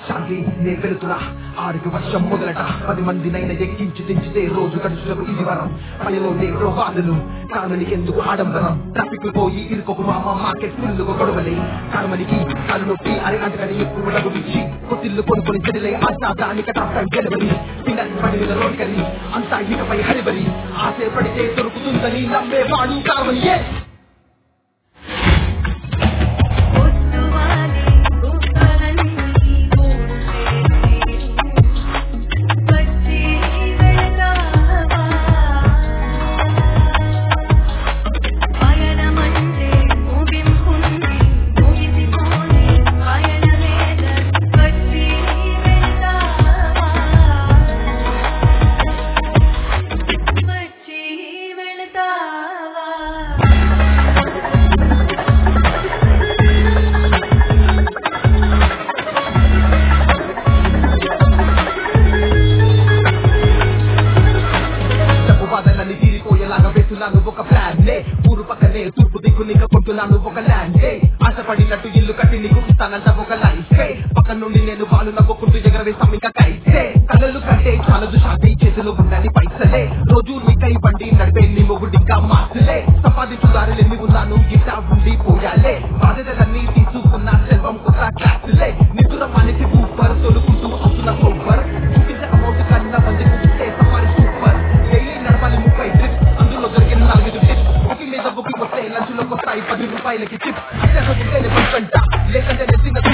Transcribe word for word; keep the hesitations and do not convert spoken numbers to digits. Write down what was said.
శాంతి నే వెళుతున్నా ఆడికి వర్షం మొదలట పది మందినైనా ఎక్కించి తెంచితే రోజు గడుచుటకు ఇది వరం పనిలో నేరో బాధలు కారణనికి ఎందుకు ఆడంబరం ట్రాఫిక్ లో పోయి ఇరుకొక మామ మార్కెట్ ఫుల్ గొడవలే కారణనికి కాలు నొప్పి అరే అంటని ఎక్కువ డబ్బు ఇచ్చి కొత్తిల్లు కొనుక్కొని చెడిలే ఆశ దానికి టాప్ గెలవని తినని పని మీద రోడ్ కని అంతా ఇకపై హరిబరి ఆశే పడితే దొరుకుతుందని నమ్మే వాడు కావనియే ఒక ప్లాన్ నే ఊరు పక్కనే తూర్పు దిక్కు నీకు కొంటున్నాను ఒక ల్యాండ్ ఆశపడినట్టు ఇల్లు కట్టి నీకు ఇస్తానంట ఒక లైఫ్ పక్క నుండి నేను వాళ్ళు నవ్వుకుంటూ ఎగరవేస్తాం ఇంకా కైతే కళ్ళలు కట్టే చాలదు శాంతి చేతిలో ఉండాలి పైసలే రోజు నీకై బండి నడిపే నీ మొగుడు ఇంకా మార్చలే సంపాదించు దారులు ఎన్ని ఉన్నాను గిట్టా ఉండి పోయాలే బాధ్యతలన్నీ తీసుకున్న సెల్వం కొత్త క్లాసులే నిద్ర మానేసి సూపర్ తొలుకుంటూ అవుతున్న సూపర్ చూపించే అమౌంట్ కన్నా మంది చూస్తే సఫారీ సూపర్ డైలీ నడపాలి ముప్పై ట్రిప్స్ అందులో దొరికిన నాలుగు టిప్స్ బుకింగ్ మీద బుకింగ్ వస్తే లంచ్ లోకి వస్తాయి పది రూపాయలకి చిప్స్ లేకంటే చిన్న